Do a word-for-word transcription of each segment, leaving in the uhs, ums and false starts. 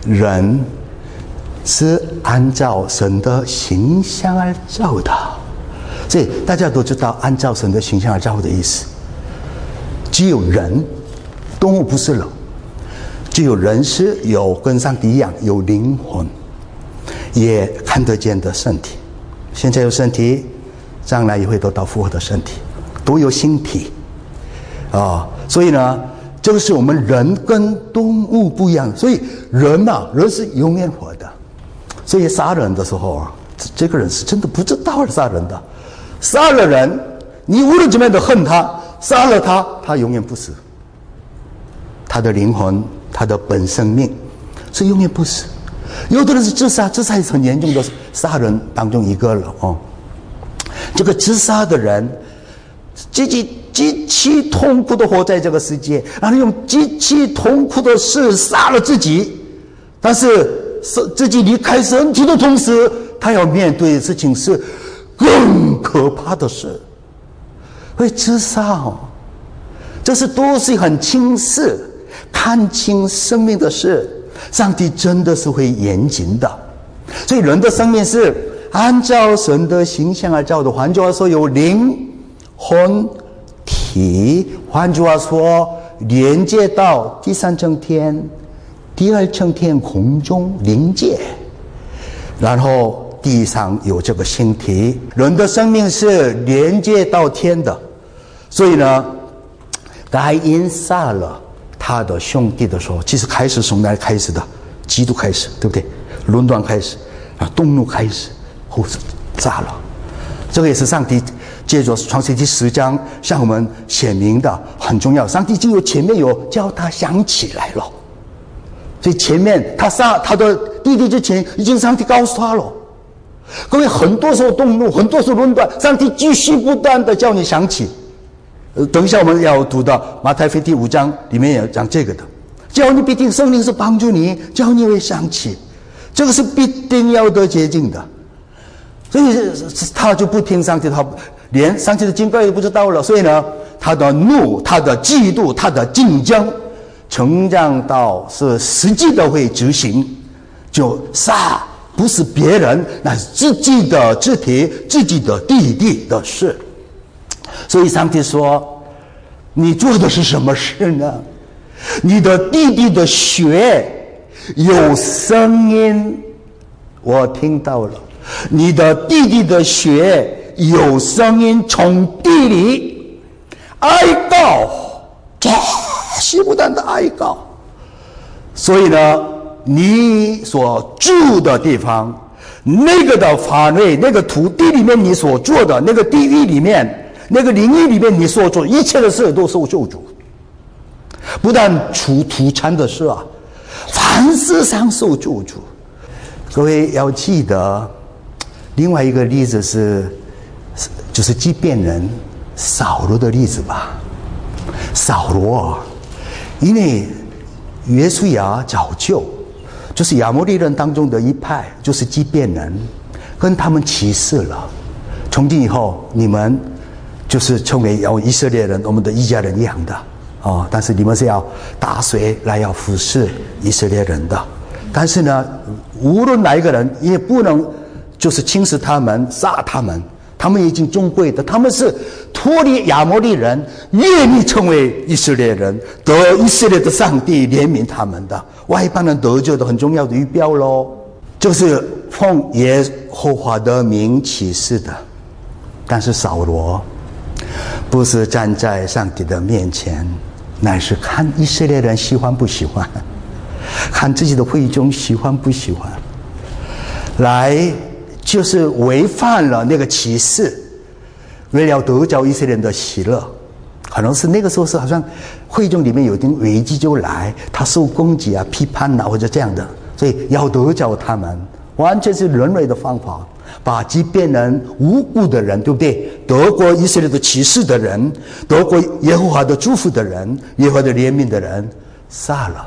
人是按照神的形象而造的，所以大家都知道按照神的形象而造的意思。只有人，动物不是了，只有人是有跟上帝一样有灵魂，也看得见的身体。现在有身体，将来也会得到复活的身体，都有形体啊、哦。所以呢，这个是我们人跟动物不一样。所以人啊，人是永远活的。所以杀人的时候啊，这个人是真的不知道杀人的。杀了人，你无论怎么样的恨他，杀了他，他永远不死。他的灵魂，他的本生命是永远不死。有的人是自杀，自杀是很严重的杀人当中一个了哦。这个自杀的人，自己极其痛苦的活在这个世界，然后用极其痛苦的事杀了自己，但是自己离开身体的同时，他要面对的事情是更可怕的事，会自杀哦。这是都是很轻视、看清生命的事。上帝真的是会严谨的，所以人的生命是按照神的形象而造的。换句话说，有灵魂体，换句话说，连接到第三层天、第二层天空中灵界，然后地上有这个星体。人的生命是连接到天的，所以呢，该隐杀了他的兄弟的时候，其实开始从哪里开始的？嫉妒开始，对不对？论断开始，啊，动怒开始，后是杀了。这个也是上帝借着创世纪十章向我们显明的，很重要。上帝经由前面有叫他想起来了，所以前面他杀他的弟弟之前，已经上帝告诉他了。各位，很多时候动怒，很多时候论断，上帝继续不断的叫你想起。呃，等一下我们要读到马太福音第五章里面有讲这个的，叫你必定圣灵是帮助你，叫你会想起，这个是必定要得洁净的。所以他就不听上帝，他连上帝的警告也不知道了。所以呢，他的怒、他的嫉妒、他的竞争，成长到是实际的会执行，就杀不是别人，那是自己的肢体、自己的弟弟的事。所以上帝说，你做的是什么事呢？你的弟弟的血有声音，我听到了，你的弟弟的血有声音从地里哀告，这是不断的哀告。所以呢，你所住的地方，那个的法内，那个土地里面你所做的，那个地狱里面，那个灵域里面你所做一切的事都受咒诅，不但除土产的事啊，凡事上受咒诅。各位要记得，另外一个例子是，就是畸变人扫罗的例子吧。扫罗，因为约书亚早就就是亚摩利人当中的一派，就是畸变人，跟他们起誓了，从今以后你们就是成为要以色列人，我们的一家人一样的哦，但是你们是要打水来要服侍以色列人的。但是呢，无论哪一个人也不能就是轻视他们、杀他们，他们已经尊贵的，他们是脱离亚摩利人，愿意成为以色列人，得以色列的上帝怜悯他们的，外邦人得救的很重要的预表咯，就是奉耶和华的名起誓的。但是扫罗不是站在上帝的面前，乃是看以色列人喜欢不喜欢，看自己的会众喜欢不喜欢，来就是违反了那个启示，为了得着以色列人的喜乐。可能是那个时候是好像会众里面有点危机就来，他受攻击啊、批判啊或者这样的，所以要得着他们，完全是人为的方法，把即便人无辜的人，对不对？得过以色列的启示的人，得过耶和华的祝福的人，耶和华的怜悯的人杀了。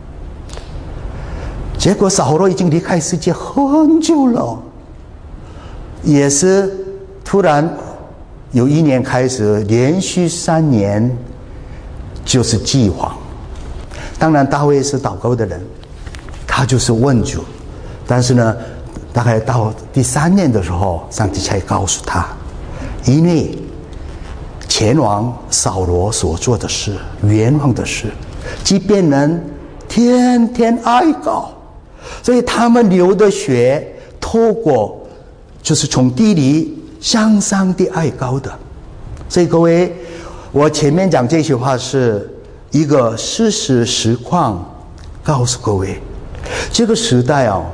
结果扫罗已经离开世界很久了，也是突然有一年开始连续三年就是饥荒。当然大卫是祷告的人， 他就是问主，但是呢，大概到第三年的时候，上帝才告诉他，因为前王扫罗所做的事，冤枉的事，即便人天天哀告，所以他们流的血透过就是从地里向上帝哀告的。所以各位，我前面讲这句话是一个事实实况，告诉各位这个时代哦，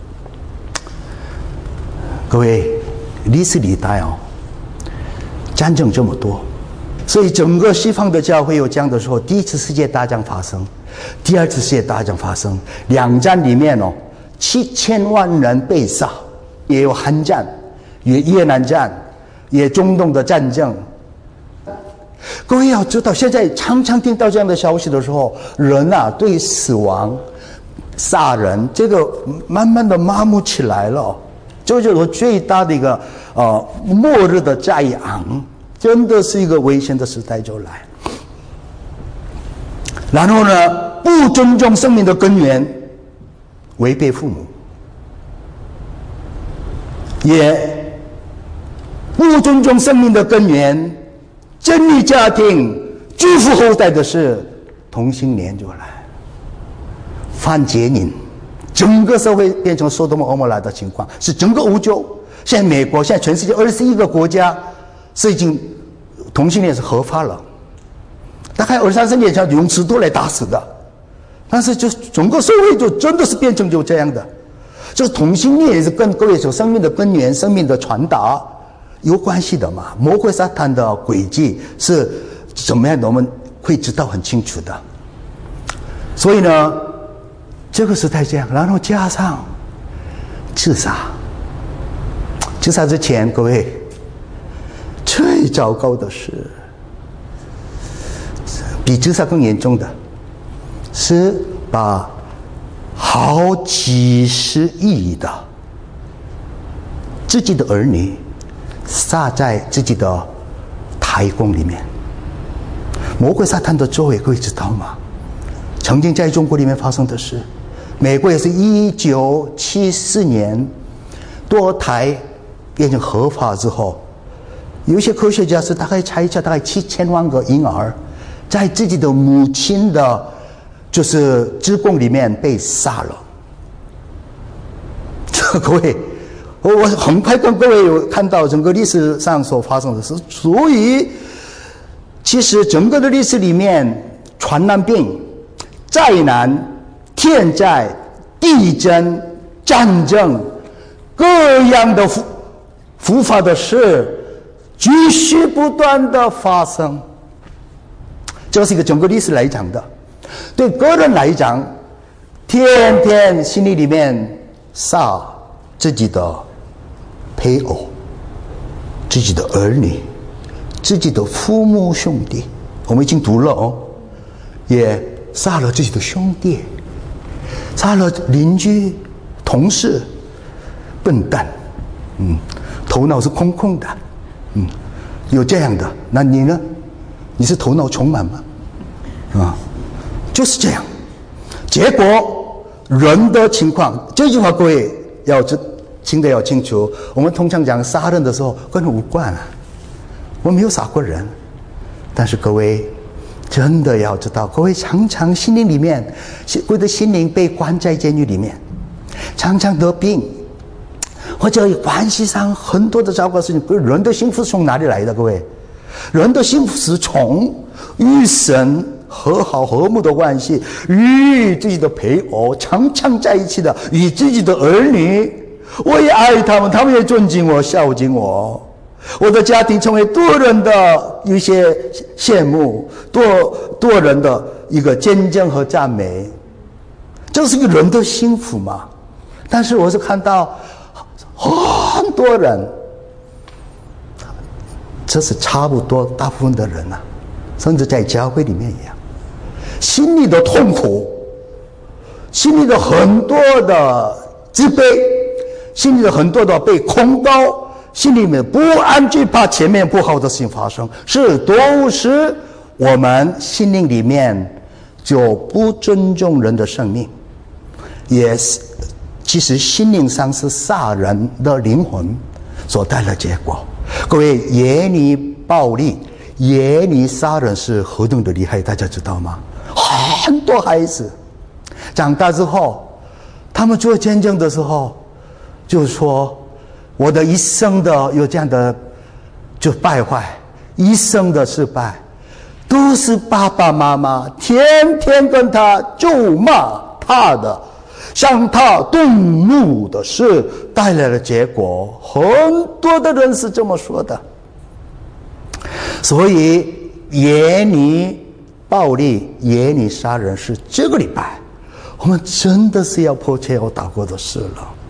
各位历史历代哦，战争这么多，所以整个西方的教会有这样的时候，第一次世界大战发生，第二次世界大战发生，两战里面哦，七千万人被杀，也有韩战，也越南战，也中东的战争。各位要知道，现在常常听到这样的消息的时候，人啊对死亡、杀人这个慢慢的麻木起来了。这就是最大的一个呃末日的灾昂，真的是一个危险的时代就来。然后呢，不尊重生命的根源，违背父母，也不尊重生命的根源，建立家庭、祝福后代的事，同性恋就来，犯奸淫，整个社会变成索多玛蛾摩拉的情况，是整个欧洲，现在美国，现在全世界二十一个国家是已经同性恋是合法了。大概二三十年前用石头来打死的，但是就整个社会就真的是变成就这样的。就是同性恋也是跟各位说生命的根源、生命的传达有关系的嘛。魔鬼撒旦的轨迹是怎么样的，我们会知道很清楚的。所以呢，这个时代这样，然后加上自杀。自杀之前，各位最糟糕的是，比自杀更严重的是把好几十亿的自己的儿女撒在自己的胎宫里面。魔鬼撒旦的作为各位知道吗？曾经在中国里面发生的事，美国也是一九七四年堕胎变成合法之后，有一些科学家是大概猜测大概七千万个婴儿在自己的母亲的就是子宫里面被杀了。这各位，我很快跟各位有看到整个历史上所发生的事，所以其实整个的历史里面，传染病、灾难、天灾、地震、战争，各样的复复发的事继续不断的发生。这是一个整个历史来讲的。对个人来讲，天天心里里面杀自己的配偶、自己的儿女、自己的父母兄弟，我们已经读了哦，也杀了自己的兄弟，杀了邻居、同事，笨蛋，嗯，头脑是空空的，嗯，有这样的。那你呢？你是头脑充满吗？啊，就是这样。结果人的情况，这句话各位要听得要清楚。我们通常讲杀人的时候跟人无关啊，我没有杀过人。但是各位真的要知道，各位常常心灵里面，各位的心灵被关在监狱里面，常常得病，或者关系上很多的糟糕事情。人的幸福从哪里来的？各位，人的幸福是从与神和好和睦的关系，与自己的配偶常常在一起的，与自己的儿女，我也爱他们，他们也尊敬我、孝敬我。我的家庭成为多人的一些羡慕，多多人的一个见证和赞美，这是一个人的幸福嘛。但是我是看到很多人，这是差不多大部分的人啊，甚至在教会里面一样，心里的痛苦，心里的很多的自卑，心里的很多的被控告，心里面不安，惧怕前面不好的事情发生，是都是我们心灵里面就不尊重人的生命， 也是其实心灵上是杀人的灵魂所带来的结果。各位，言语暴力、言语杀人是何等的厉害，大家知道吗？很多孩子长大之后，他们做见证的时候，就说我的一生的有这样的就败坏，一生的失败，都是爸爸妈妈天天跟他咒骂他的，向他动怒的事带来的结果。很多的人是这么说的。所以言语暴力、言语杀人是这个礼拜我们真的是要迫切要祷告的事了。